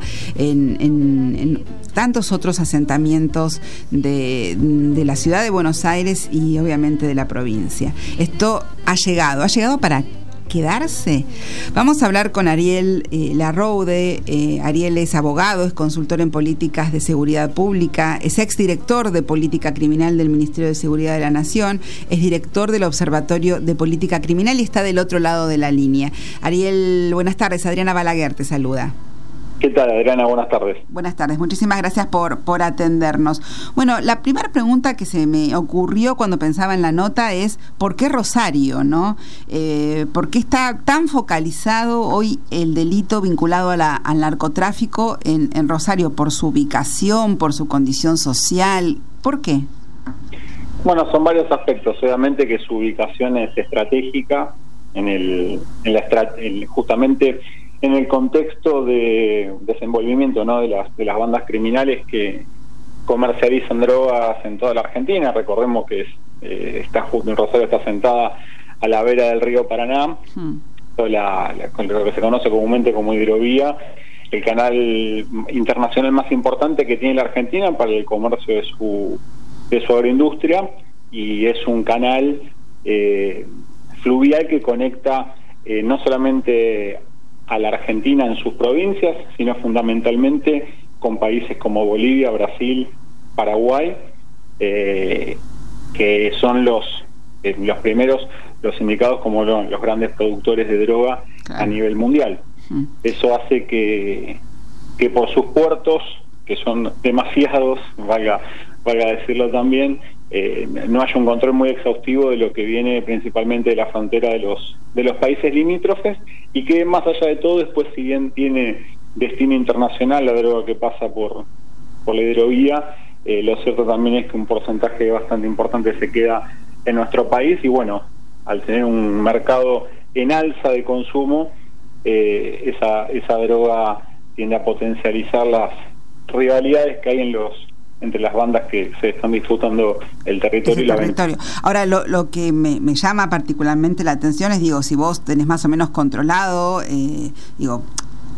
en tantos otros asentamientos de la ciudad de Buenos Aires y obviamente de la provincia. Esto ha llegado para quedarse. Vamos a hablar con Ariel Larroude. Ariel es abogado, es consultor en políticas de seguridad pública, es exdirector de política criminal del Ministerio de Seguridad de la Nación, es director del Observatorio de Política Criminal y está del otro lado de la línea. Ariel, buenas tardes. Adriana Balaguer te saluda. ¿Qué tal, Adriana? Buenas tardes. Buenas tardes, muchísimas gracias por atendernos. Bueno, la primera pregunta que se me ocurrió cuando pensaba en la nota es ¿por qué Rosario, no? ¿Por qué está tan focalizado hoy el delito vinculado al narcotráfico en Rosario? ¿Por su ubicación, por su condición social? ¿Por qué? Bueno, son varios aspectos. Obviamente que su ubicación es estratégica justamente en el contexto de desenvolvimiento, ¿no?, de las bandas criminales que comercializan drogas en toda la Argentina. Recordemos que Rosario está sentada a la vera del río Paraná, lo que se conoce comúnmente como hidrovía, el canal internacional más importante que tiene la Argentina para el comercio de su agroindustria, y es un canal fluvial que conecta no solamente a la Argentina en sus provincias, sino fundamentalmente con países como Bolivia, Brasil, Paraguay, que son los primeros, los indicados como los grandes productores de droga a nivel mundial. Eso hace que por sus puertos, que son demasiados, valga decirlo también, no haya un control muy exhaustivo de lo que viene principalmente de la frontera de los países limítrofes, y que más allá de todo, después, si bien tiene destino internacional la droga que pasa por la hidrovía, lo cierto también es que un porcentaje bastante importante se queda en nuestro país, y bueno, al tener un mercado en alza de consumo, esa droga tiende a potencializar las rivalidades que hay entre las bandas que se están disputando el territorio y la venta. Ahora, lo que me llama particularmente la atención es, si vos tenés más o menos controlado,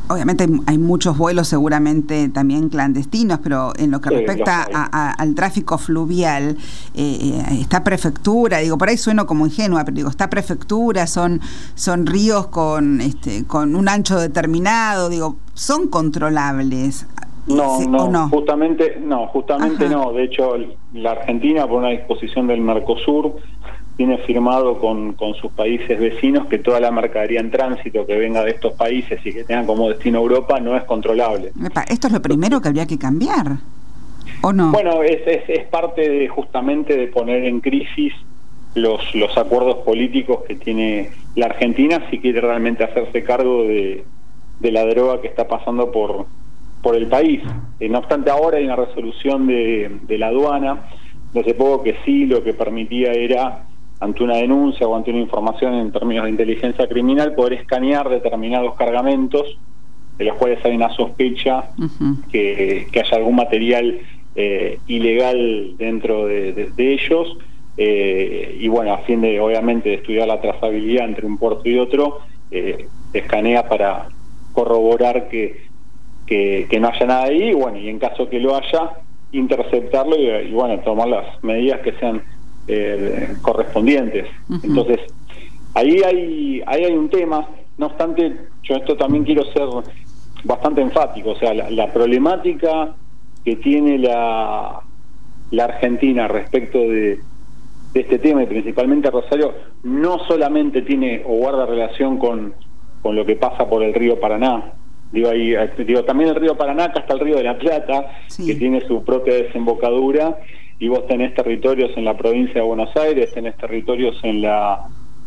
obviamente hay muchos vuelos seguramente también clandestinos, pero en lo que respecta al tráfico fluvial, está prefectura, digo, por ahí sueno como ingenua, pero digo, está prefectura, son ríos con un ancho determinado, digo, ¿son controlables? No, justamente no. De hecho, la Argentina, por una disposición del Mercosur, tiene firmado con sus países vecinos que toda la mercadería en tránsito que venga de estos países y que tengan como destino Europa no es controlable. ¿Esto es lo primero que habría que cambiar? ¿O no? Bueno, es parte justamente de poner en crisis los acuerdos políticos que tiene la Argentina si quiere realmente hacerse cargo de la droga que está pasando por el país. No obstante, ahora hay una resolución de la aduana de hace poco que sí lo que permitía era, ante una denuncia o ante una información en términos de inteligencia criminal, poder escanear determinados cargamentos de los cuales hay una sospecha que haya algún material ilegal dentro de ellos, y bueno, a fin de, obviamente, de estudiar la trazabilidad entre un puerto y otro, se escanea para corroborar que no haya nada ahí, y en caso que lo haya, interceptarlo y tomar las medidas que sean correspondientes. Entonces, ahí hay un tema. No obstante, yo esto también quiero ser bastante enfático, o sea, la problemática que tiene la Argentina respecto de este tema, y principalmente Rosario, no solamente tiene o guarda relación con lo que pasa por el río Paraná. También el río Paraná, acá está el río de la Plata, que tiene su propia desembocadura, y vos tenés territorios en la provincia de Buenos Aires, tenés territorios en la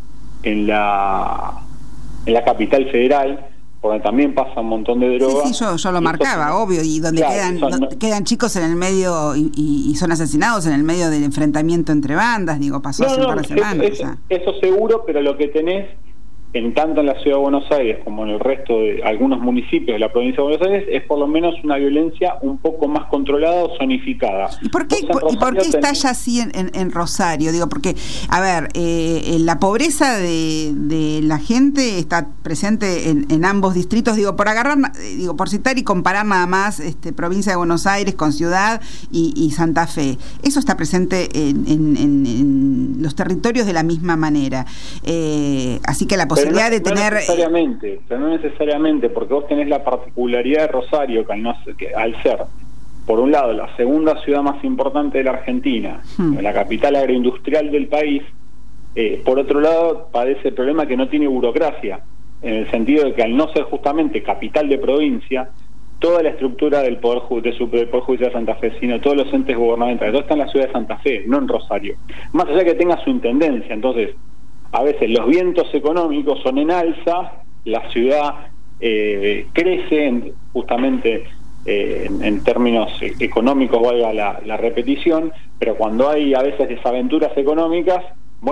capital federal, donde también pasa un montón de drogas. Sí, yo lo marcaba, obvio, y donde quedan chicos en el medio y son asesinados en el medio del enfrentamiento entre bandas, pasó hace un par de semanas. Eso seguro, pero lo que tenés tanto en la ciudad de Buenos Aires como en el resto de algunos municipios de la provincia de Buenos Aires, es por lo menos una violencia un poco más controlada o zonificada. ¿Y por qué estalla así en Rosario? Porque, a ver, la pobreza de la gente está presente en ambos distritos, por citar y comparar nada más provincia de Buenos Aires con ciudad y Santa Fe. Eso está presente en los territorios de la misma manera. Así que la posibilidad de tener... No necesariamente, porque vos tenés la particularidad de Rosario, que al ser, por un lado, la segunda ciudad más importante de la Argentina, la capital agroindustrial del país, por otro lado, padece el problema que no tiene burocracia, en el sentido de que al no ser justamente capital de provincia, toda la estructura del Poder Judicial santafesino, todos los entes gubernamentales, todo está en la ciudad de Santa Fe, no en Rosario. Más allá que tenga su intendencia, entonces... A veces los vientos económicos son en alza, la ciudad crece justamente en términos económicos, valga la repetición, pero cuando hay a veces desaventuras económicas,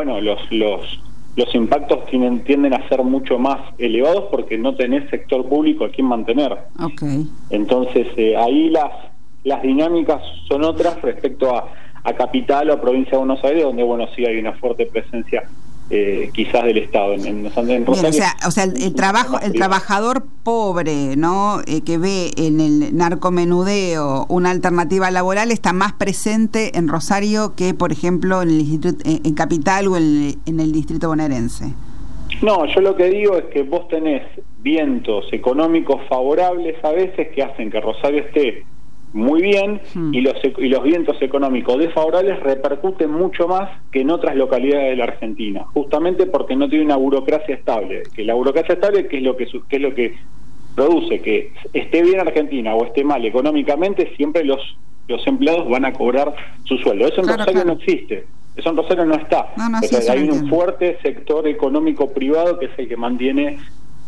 los impactos tienden a ser mucho más elevados porque no tenés sector público a quien mantener. Entonces ahí las dinámicas son otras respecto a capital o a provincia de Buenos Aires, donde sí hay una fuerte presencia quizás del Estado. En Rosario, bien, o sea el trabajador pobre, ¿no? Que ve en el narcomenudeo una alternativa laboral, está más presente en Rosario que, por ejemplo, en Capital o en el distrito bonaerense. No, yo lo que digo es que vos tenés vientos económicos favorables a veces que hacen que Rosario esté muy bien, y los vientos económicos desfavorables repercuten mucho más que en otras localidades de la Argentina, justamente porque no tiene una burocracia estable. Que la burocracia estable, ¿qué es lo que produce? Que esté bien Argentina o esté mal económicamente, siempre los empleados van a cobrar su sueldo. Eso en Rosario no existe. Eso en Rosario no está. Hay un fuerte sector económico privado que es el que mantiene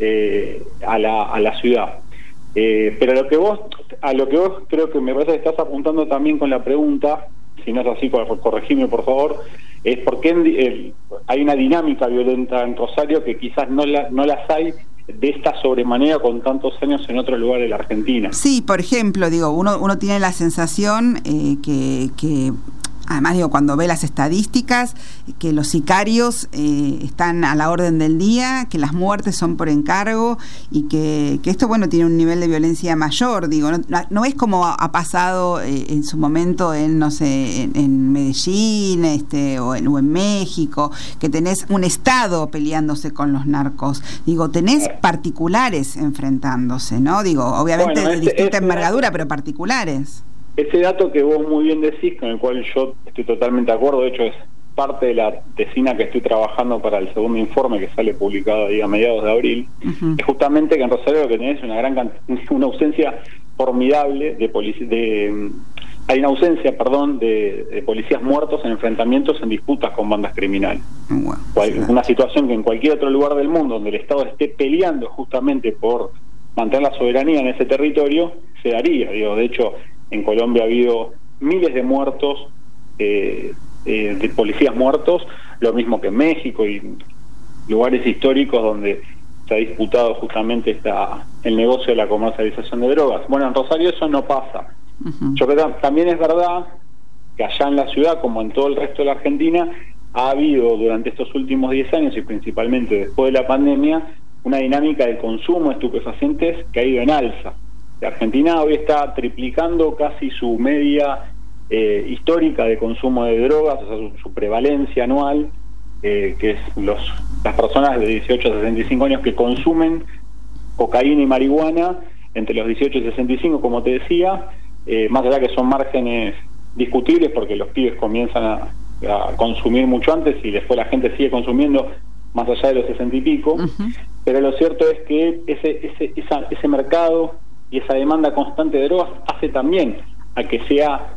a la ciudad. Pero a lo que vos creo que me parece que estás apuntando también con la pregunta, si no es así, corregime por favor, es por qué hay una dinámica violenta en Rosario que quizás no las hay de esta sobremanera con tantos años en otros lugares de la Argentina. Sí, por ejemplo, uno tiene la sensación que Además, digo, cuando ve las estadísticas, que los sicarios están a la orden del día, que las muertes son por encargo y que esto, bueno, tiene un nivel de violencia mayor. Digo, no es como ha pasado en su momento en, no sé, en Medellín o en México, que tenés un Estado peleándose con los narcos. Digo, tenés particulares enfrentándose, ¿no? Digo, obviamente de distinta envergadura, pero particulares. Ese dato que vos muy bien decís, con el cual yo estoy totalmente de acuerdo, de hecho es parte de la tesina que estoy trabajando para el segundo informe que sale publicado ahí a mediados de abril, es justamente que en Rosario lo que tenés es una ausencia formidable hay una ausencia, de policías muertos en enfrentamientos en disputas con bandas criminales. Una situación que en cualquier otro lugar del mundo donde el Estado esté peleando justamente por mantener la soberanía en ese territorio, se daría. De hecho, en Colombia ha habido miles de muertos, de policías muertos, lo mismo que en México y lugares históricos donde se ha disputado justamente el negocio de la comercialización de drogas. Bueno, en Rosario eso no pasa. Yo creo que también es verdad que allá en la ciudad, como en todo el resto de la Argentina, ha habido durante estos últimos 10 años y principalmente después de la pandemia, una dinámica de consumo de estupefacientes que ha ido en alza. La Argentina hoy está triplicando casi su media histórica de consumo de drogas, o sea, su prevalencia anual, que es las personas de 18 a 65 años que consumen cocaína y marihuana entre los 18 y 65, como te decía, más allá que son márgenes discutibles porque los pibes comienzan a consumir mucho antes y después la gente sigue consumiendo más allá de los 60 y pico, pero lo cierto es que ese mercado y esa demanda constante de drogas hace también a que sea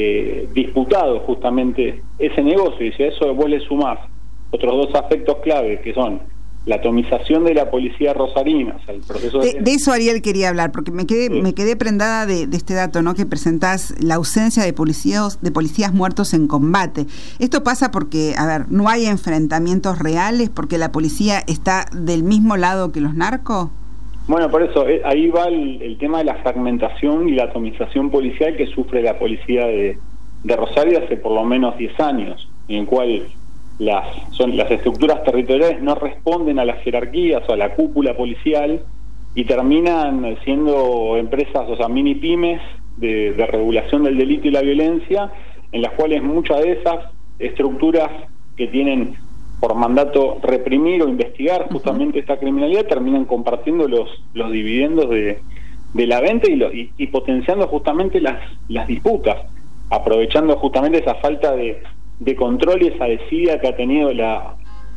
disputado justamente ese negocio, y si a eso vos le sumás otros dos aspectos clave que son la atomización de la policía rosarina, o sea, el proceso de eso Ariel quería hablar, porque me quedé prendada de este dato, ¿no?, que presentás, la ausencia de policías muertos en combate. Esto pasa porque, a ver, no hay enfrentamientos reales, porque la policía está del mismo lado que los narcos. Bueno, por eso, ahí va el tema de la fragmentación y la atomización policial que sufre la policía de Rosario hace por lo menos 10 años, en el cual las estructuras territoriales no responden a las jerarquías o a la cúpula policial y terminan siendo empresas, o sea, mini pymes de regulación del delito y la violencia, en las cuales muchas de esas estructuras que tienen por mandato reprimir o investigar justamente esta criminalidad terminan compartiendo los dividendos de la venta y potenciando justamente las disputas, aprovechando justamente esa falta de control y esa desidia que ha tenido la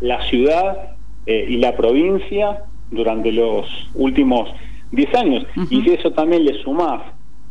ciudad y la provincia durante los últimos 10 años. Y si eso también le sumás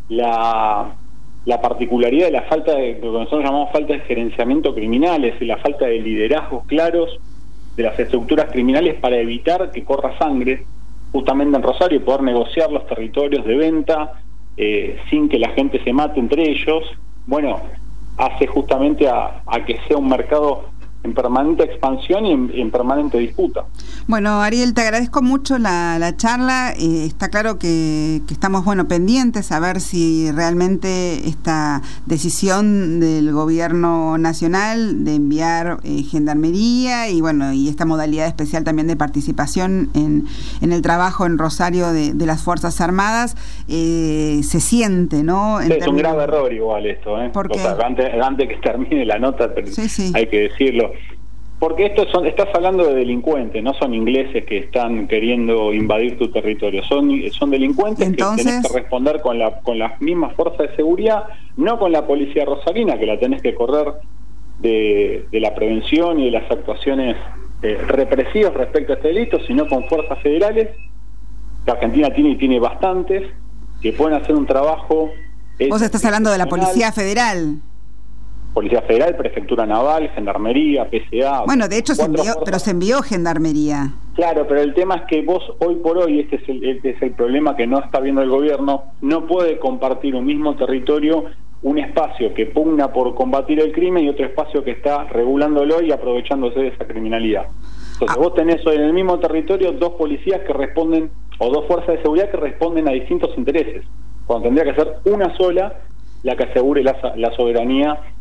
la particularidad de la falta de lo que nosotros llamamos falta de gerenciamiento criminales y la falta de liderazgos claros de las estructuras criminales para evitar que corra sangre justamente en Rosario y poder negociar los territorios de venta sin que la gente se mate entre ellos, bueno, hace justamente a que sea un mercado en permanente expansión y en permanente disputa. Bueno, Ariel, te agradezco mucho la charla. Está claro que estamos pendientes a ver si realmente esta decisión del gobierno nacional de enviar gendarmería y esta modalidad especial también de participación en el trabajo en Rosario de las Fuerzas Armadas se siente, ¿no? Sí, es un grave error igual esto, ¿Por qué? Antes que termine la nota, sí. Hay que decirlo. Porque estás hablando de delincuentes, no son ingleses que están queriendo invadir tu territorio, son delincuentes. Entonces, que tenés que responder con las mismas fuerzas de seguridad, no con la policía rosarina, que la tenés que correr de la prevención y de las actuaciones represivas respecto a este delito, sino con fuerzas federales, que Argentina tiene bastantes, que pueden hacer un trabajo. Vos estás hablando de la Policía Federal. Policía Federal, Prefectura Naval, Gendarmería, PCA. Bueno, de hecho se envió Gendarmería. Claro, pero el tema es que vos hoy por hoy, este es el problema que no está viendo el gobierno, no puede compartir un mismo territorio, un espacio que pugna por combatir el crimen y otro espacio que está regulándolo y aprovechándose de esa criminalidad. Entonces vos tenés hoy en el mismo territorio dos policías que responden, o dos fuerzas de seguridad que responden a distintos intereses, cuando tendría que ser una sola la que asegure la soberanía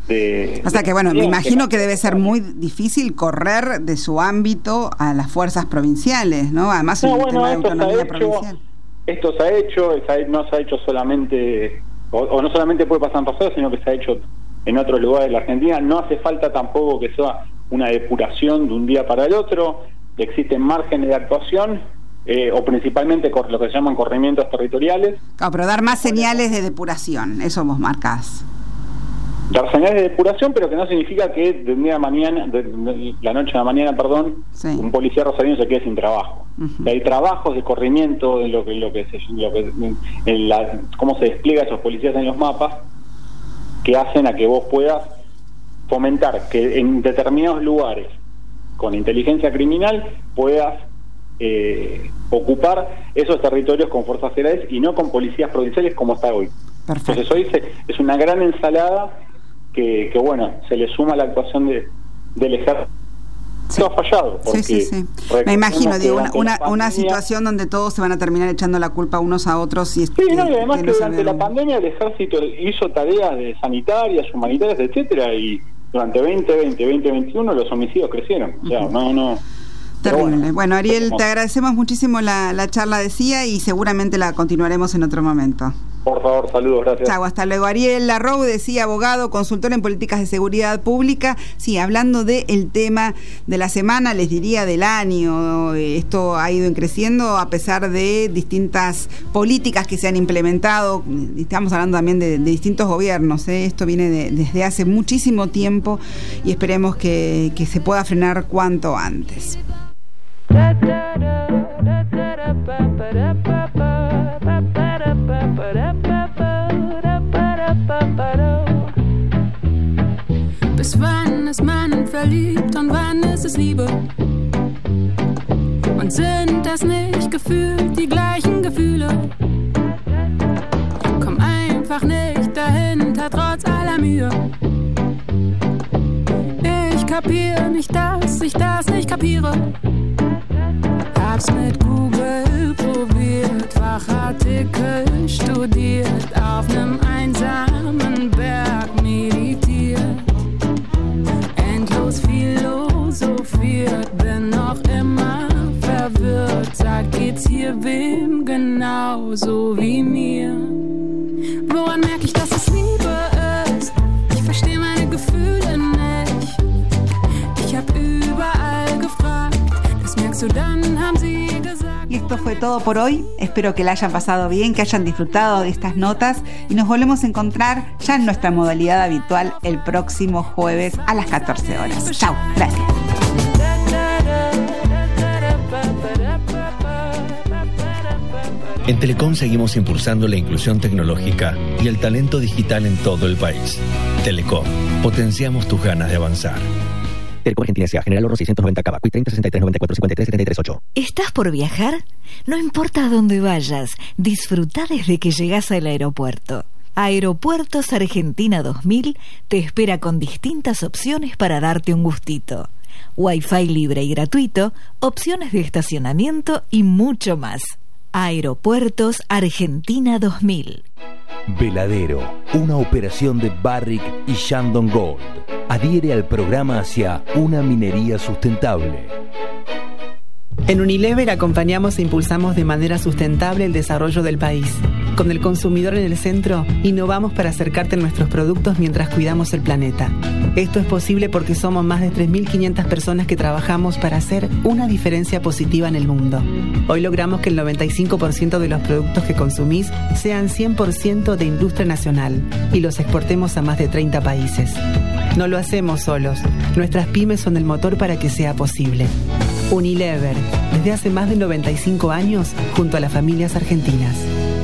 O sea que, bueno, me imagino que debe ser muy difícil correr de su ámbito a las fuerzas provinciales, ¿no? Además, el tema de autonomía provincial. Esto se ha hecho, no se ha hecho solamente, o no solamente puede pasar en Rosario, sino que se ha hecho en otros lugares de la Argentina. No hace falta tampoco que sea una depuración de un día para el otro. Existen márgenes de actuación, o principalmente lo que se llaman corrimientos territoriales. Pero dar más señales de depuración, eso vos marcás. Dar señales de depuración, pero que no significa que de un día a mañana, de la noche a la mañana, un policía rosarino se quede sin trabajo. Hay trabajos de corrimiento de cómo se despliega esos policías en los mapas, que hacen a que vos puedas fomentar que en determinados lugares con inteligencia criminal puedas ocupar esos territorios con fuerzas federales y no con policías provinciales como está hoy. Perfecto. Entonces hoy es una gran ensalada que bueno, se le suma la actuación del ejército. No ha fallado, porque me imagino, digo, una situación donde todos se van a terminar echando la culpa unos a otros. Y además que durante la pandemia el ejército hizo tareas de sanitarias, humanitarias, etcétera, y durante 2021 los homicidios crecieron. O sea, terrible. Bueno, Ariel, te agradecemos muchísimo la charla, decía, y seguramente la continuaremos en otro momento. Por favor, saludos, gracias. Chau, hasta luego. Ariel Larroux, decía, abogado, consultor en políticas de seguridad pública. Sí, hablando del tema de la semana, les diría del año. Esto ha ido creciendo a pesar de distintas políticas que se han implementado. Estamos hablando también de distintos gobiernos. Esto viene desde hace muchísimo tiempo y esperemos que se pueda frenar cuanto antes. Bis wann ist man verliebt und wann ist es Liebe? Und sind das nicht gefühlt die gleichen Gefühle? Komm einfach nicht dahinter, trotz aller Mühe. Ich kapiere nicht, dass ich das nicht kapiere. Hab's mit Google probiert, Fachartikel studiert, auf nem einsamen Berg meditiert, endlos philosophiert, bin noch immer verwirrt, sagt, geht's hier wem genauso wie mir? Woran merk ich, dass es Liebe ist? Ich versteh meine Gefühle nicht. Ich hab überall gefragt, das merkst du, dann haben sie gesagt. Y esto fue todo por hoy. Espero que la hayan pasado bien, que hayan disfrutado de estas notas y nos volvemos a encontrar ya en nuestra modalidad habitual el próximo jueves a las 14 horas. Chau, gracias. En Telecom seguimos impulsando la inclusión tecnológica y el talento digital en todo el país. Telecom, potenciamos tus ganas de avanzar. Telecom Argentina S.A. General Oro 690 Cava, 30 63 94 53 73 8. ¿Estás por viajar? No importa a dónde vayas, disfruta desde que llegas al aeropuerto. Aeropuertos Argentina 2000 te espera con distintas opciones para darte un gustito. Wi-Fi libre y gratuito, opciones de estacionamiento y mucho más. Aeropuertos Argentina 2000. Veladero, una operación de Barrick y Shandong Gold. Adhiere al programa hacia una minería sustentable. En Unilever acompañamos e impulsamos de manera sustentable el desarrollo del país. Con el consumidor en el centro, innovamos para acercarte nuestros productos mientras cuidamos el planeta. Esto es posible porque somos más de 3.500 personas que trabajamos para hacer una diferencia positiva en el mundo. Hoy logramos que el 95% de los productos que consumís sean 100% de industria nacional y los exportemos a más de 30 países. No lo hacemos solos. Nuestras pymes son el motor para que sea posible. Unilever, desde hace más de 95 años, junto a las familias argentinas.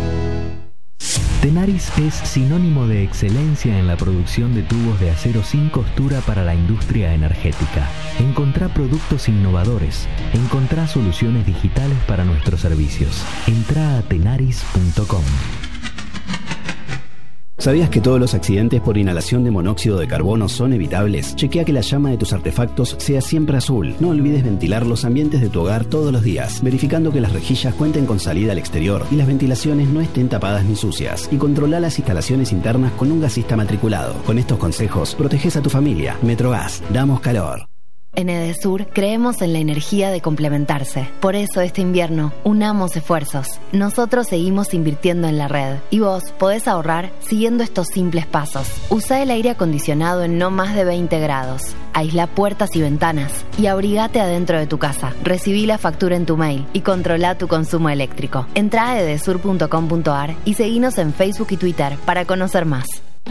Tenaris es sinónimo de excelencia en la producción de tubos de acero sin costura para la industria energética. Encontrá productos innovadores, encontrá soluciones digitales para nuestros servicios. Entrá a tenaris.com. ¿Sabías que todos los accidentes por inhalación de monóxido de carbono son evitables? Chequea que la llama de tus artefactos sea siempre azul. No olvides ventilar los ambientes de tu hogar todos los días, verificando que las rejillas cuenten con salida al exterior y las ventilaciones no estén tapadas ni sucias. Y controla las instalaciones internas con un gasista matriculado. Con estos consejos, proteges a tu familia. Metrogas, damos calor. En Edesur creemos en la energía de complementarse. Por eso este invierno unamos esfuerzos. Nosotros seguimos invirtiendo en la red y vos podés ahorrar siguiendo estos simples pasos. Usa el aire acondicionado en no más de 20 grados. Aísla puertas y ventanas y abrigate adentro de tu casa. Recibí la factura en tu mail y controla tu consumo eléctrico. Entrá a edesur.com.ar y seguinos en Facebook y Twitter para conocer más.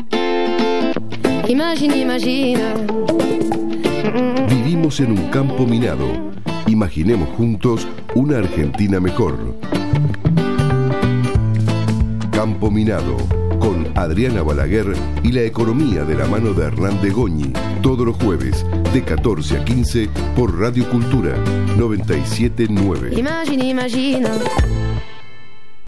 Imagina. Vivimos en un campo minado. Imaginemos juntos una Argentina mejor. Campo Minado, con Adriana Balaguer y la economía de la mano de Hernán de Goñi. Todos los jueves, de 14 a 15, por Radio Cultura 97.9. Imagina.